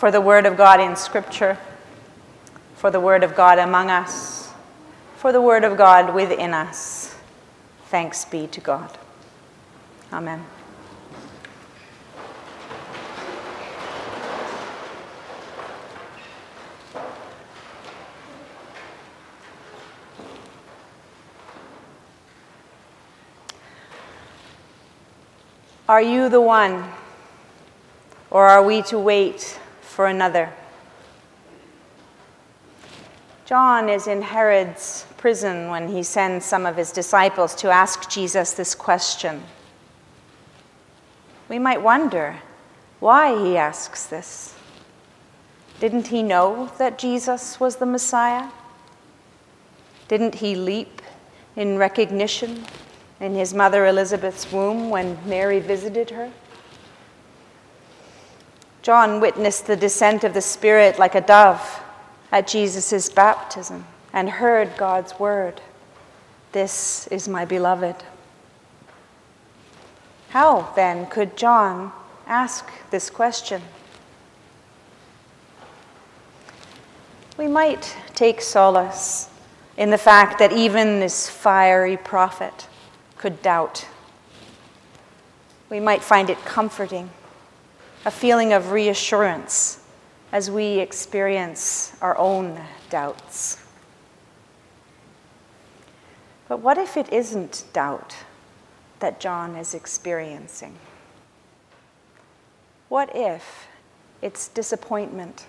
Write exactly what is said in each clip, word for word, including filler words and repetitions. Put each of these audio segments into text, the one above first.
for the word of God in Scripture, for the word of God among us, for the word of God within us. Thanks be to God. Amen. Are you the one, or are we to wait for another? John is in Herod's prison when he sends some of his disciples to ask Jesus this question. We might wonder why he asks this. Didn't he know that Jesus was the Messiah? Didn't he leap in recognition in his mother Elizabeth's womb when Mary visited her? John witnessed the descent of the Spirit like a dove at Jesus' baptism and heard God's word, "This is my beloved." How, then, could John ask this question? We might take solace in the fact that even this fiery prophet could doubt. We might find it comforting, a feeling of reassurance as we experience our own doubts. But what if it isn't doubt that John is experiencing? What if it's disappointment?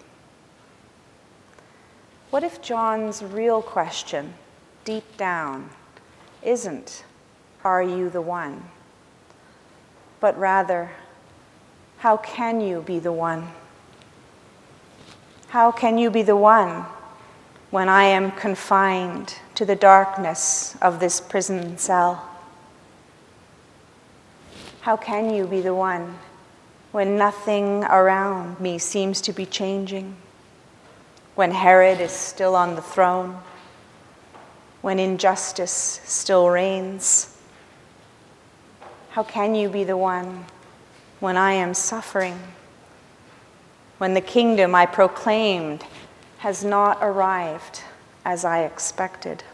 What if John's real question, deep down, isn't, "Are you the one?" but rather, "How can you be the one? How can you be the one when I am confined to the darkness of this prison cell? How can you be the one when nothing around me seems to be changing? When Herod is still on the throne? When injustice still reigns? How can you be the one when I am suffering? When the kingdom I proclaimed has not arrived as I expected?"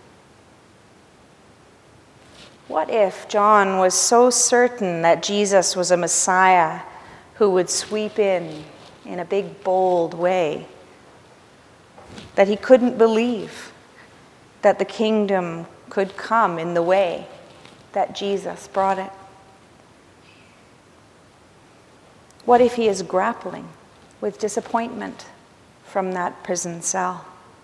What if John was so certain that Jesus was a Messiah who would sweep in in a big, bold way, that he couldn't believe that the kingdom could come in the way that Jesus brought it? What if he is grappling with disappointment from that prison cell?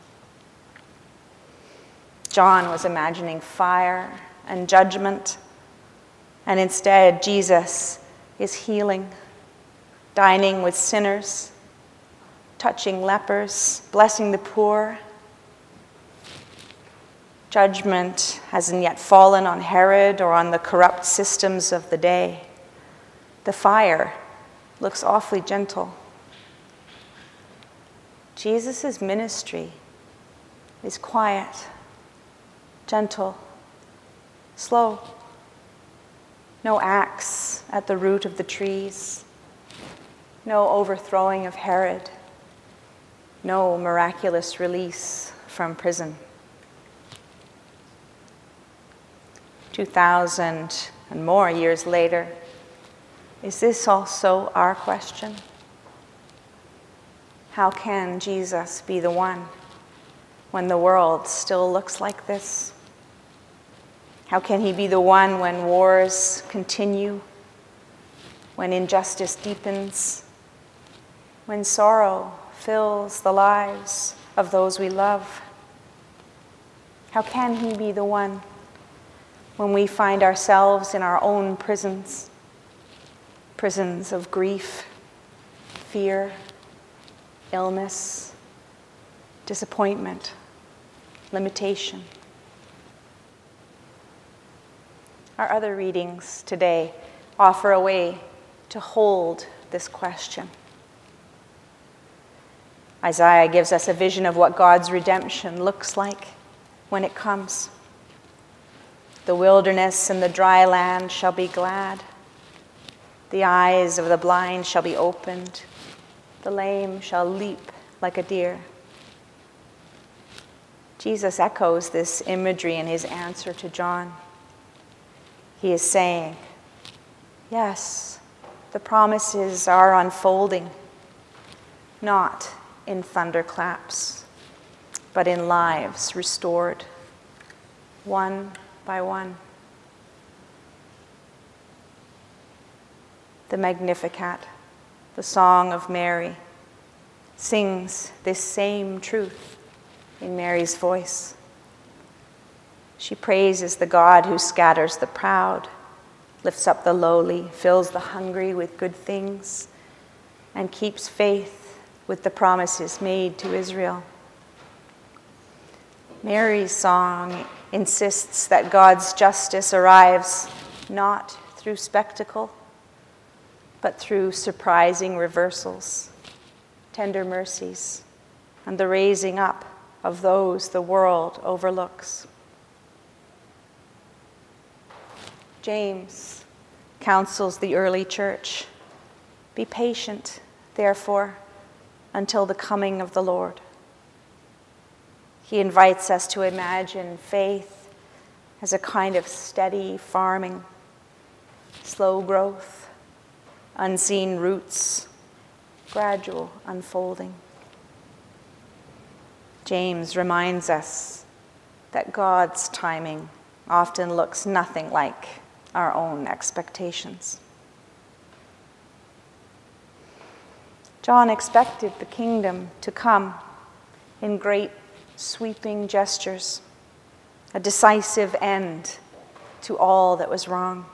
John was imagining fire and judgment, and instead Jesus is healing, dining with sinners, touching lepers, blessing the poor. Judgment hasn't yet fallen on Herod or on the corrupt systems of the day. The fire looks awfully gentle. Jesus' ministry is quiet, gentle, slow. No axe at the root of the trees. No overthrowing of Herod. No miraculous release from prison. Two thousand and more years later, is this also our question? How can Jesus be the one when the world still looks like this? How can he be the one when wars continue, when injustice deepens, when sorrow fills the lives of those we love? How can he be the one when we find ourselves in our own prisons, prisons of grief, fear, illness, disappointment, limitation? Our other readings today offer a way to hold this question. Isaiah gives us a vision of what God's redemption looks like when it comes. The wilderness and the dry land shall be glad. The eyes of the blind shall be opened. The lame shall leap like a deer. Jesus echoes this imagery in his answer to John. He is saying, yes, the promises are unfolding, not in thunderclaps, but in lives restored, one by one. The Magnificat, the Song of Mary, sings this same truth in Mary's voice. She praises the God who scatters the proud, lifts up the lowly, fills the hungry with good things, and keeps faith with the promises made to Israel. Mary's song insists that God's justice arrives not through spectacle, but through surprising reversals, tender mercies, and the raising up of those the world overlooks. James counsels the early church, be patient, therefore, until the coming of the Lord. He invites us to imagine faith as a kind of steady farming, slow growth, unseen roots, gradual unfolding. James reminds us that God's timing often looks nothing like our own expectations. John expected the kingdom to come in great sweeping gestures, a decisive end to all that was wrong.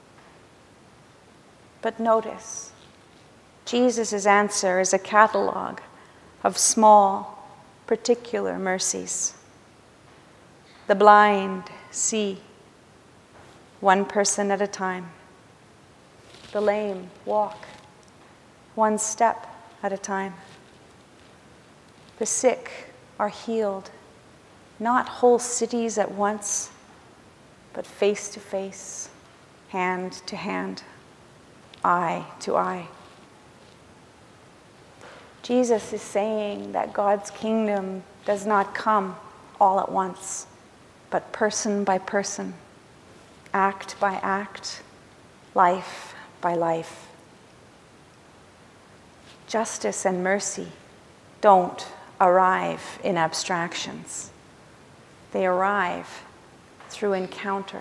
But notice, Jesus' answer is a catalog of small, particular mercies. The blind see, one person at a time. The lame walk, one step at a time. The sick are healed, not whole cities at once, but face to face, hand to hand, eye to eye. Jesus is saying that God's kingdom does not come all at once, but person by person, act by act, life by life. Justice and mercy don't arrive in abstractions. They arrive through encounter.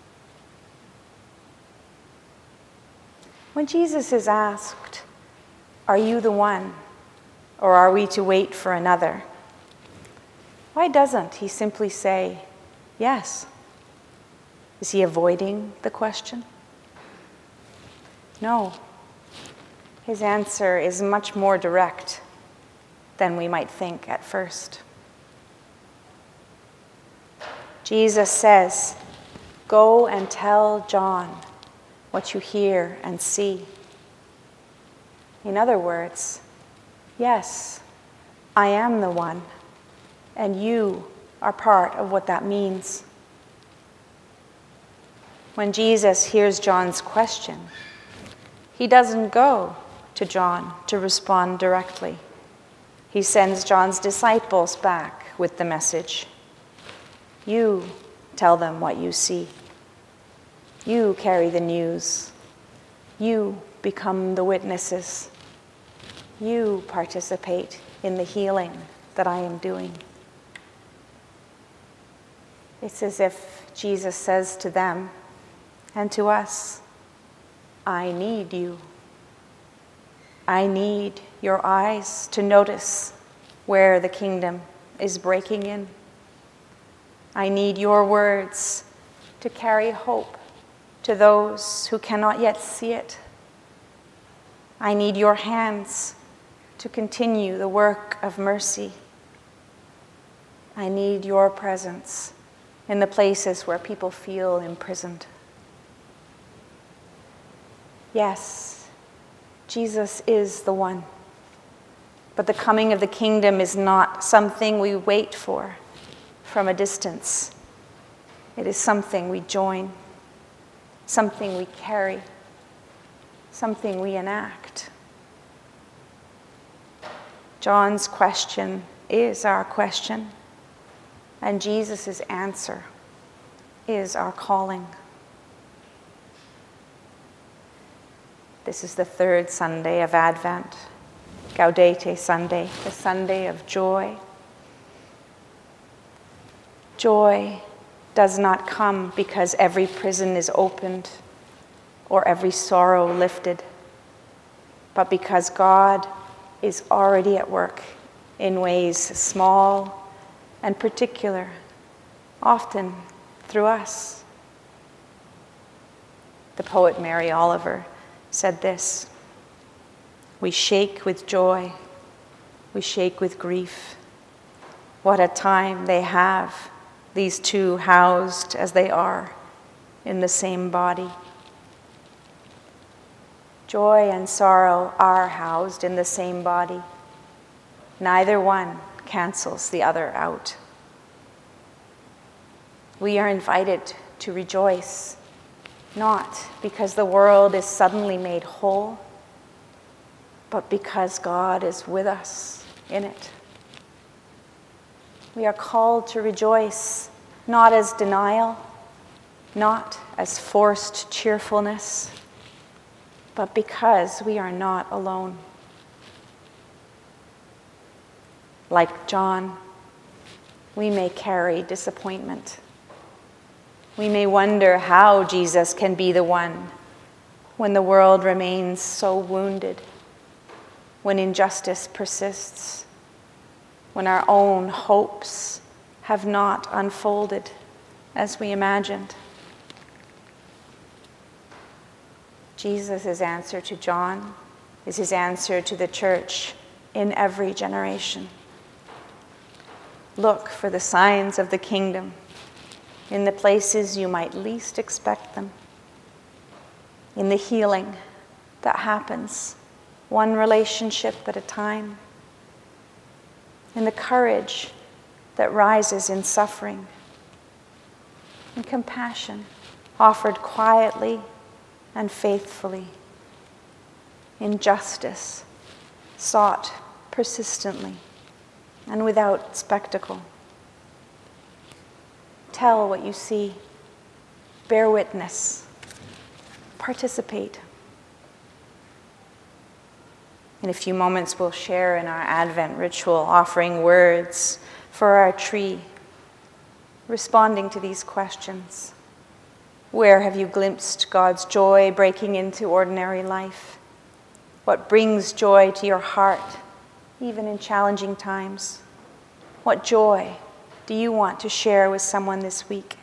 When Jesus is asked, "Are you the one, or are we to wait for another?" why doesn't he simply say, "Yes"? Is he avoiding the question? No. His answer is much more direct than we might think at first. Jesus says, "Go and tell John what you hear and see." In other words, yes, I am the one, and you are part of what that means. When Jesus hears John's question, he doesn't go to John to respond directly. He sends John's disciples back with the message. You tell them what you see. You carry the news. You become the witnesses. You participate in the healing that I am doing. It's as if Jesus says to them and to us, I need you. I need your eyes to notice where the kingdom is breaking in. I need your words to carry hope to those who cannot yet see it. I need your hands to continue the work of mercy. I need your presence in the places where people feel imprisoned. Yes, Jesus is the one. But the coming of the kingdom is not something we wait for from a distance. It is something we join, something we carry, something we enact. John's question is our question, and Jesus' answer is our calling. This is the third Sunday of Advent, Gaudete Sunday, the Sunday of joy. Joy does not come because every prison is opened or every sorrow lifted, but because God is already at work in ways small and particular, often through us. The poet Mary Oliver said this: "We shake with joy, we shake with grief. What a time they have, these two housed as they are in the same body." Joy and sorrow are housed in the same body. Neither one cancels the other out. We are invited to rejoice, not because the world is suddenly made whole, but because God is with us in it. We are called to rejoice, not as denial, not as forced cheerfulness, but because we are not alone. Like John, we may carry disappointment. We may wonder how Jesus can be the one when the world remains so wounded, when injustice persists, when our own hopes have not unfolded as we imagined. Jesus' answer to John is his answer to the church in every generation. Look for the signs of the kingdom in the places you might least expect them, in the healing that happens one relationship at a time, in the courage that rises in suffering, in compassion offered quietly and faithfully, in justice sought persistently and without spectacle. Tell what you see, bear witness, participate. In a few moments, we'll share in our Advent ritual, offering words for our tree, responding to these questions. Where have you glimpsed God's joy breaking into ordinary life? What brings joy to your heart, even in challenging times? What joy do you want to share with someone this week?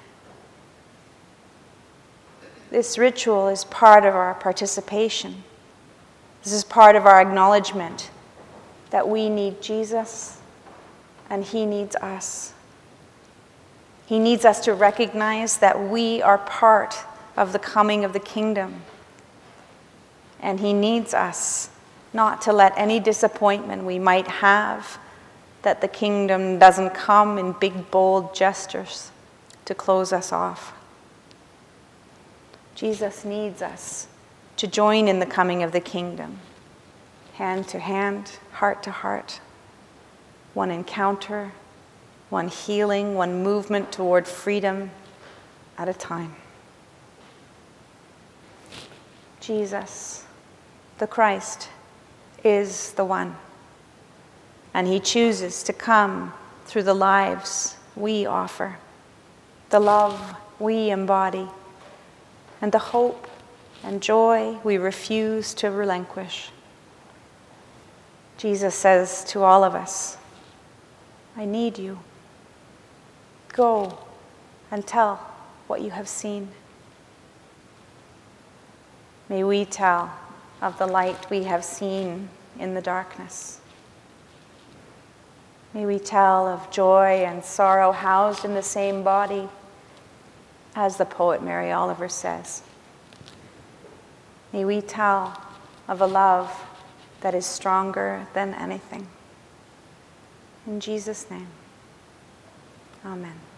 This ritual is part of our participation. This is part of our acknowledgement that we need Jesus and he needs us. He needs us to recognize that we are part of the coming of the kingdom. And he needs us not to let any disappointment we might have that the kingdom doesn't come in big, bold gestures to close us off. Jesus needs us to join in the coming of the kingdom, hand to hand, heart to heart, one encounter, one healing, one movement toward freedom at a time. Jesus, the Christ, is the one, and he chooses to come through the lives we offer, the love we embody, and the hope and joy we refuse to relinquish. Jesus says to all of us, I need you. Go and tell what you have seen. May we tell of the light we have seen in the darkness. May we tell of joy and sorrow housed in the same body, as the poet Mary Oliver says. May we tell of a love that is stronger than anything. In Jesus' name, amen.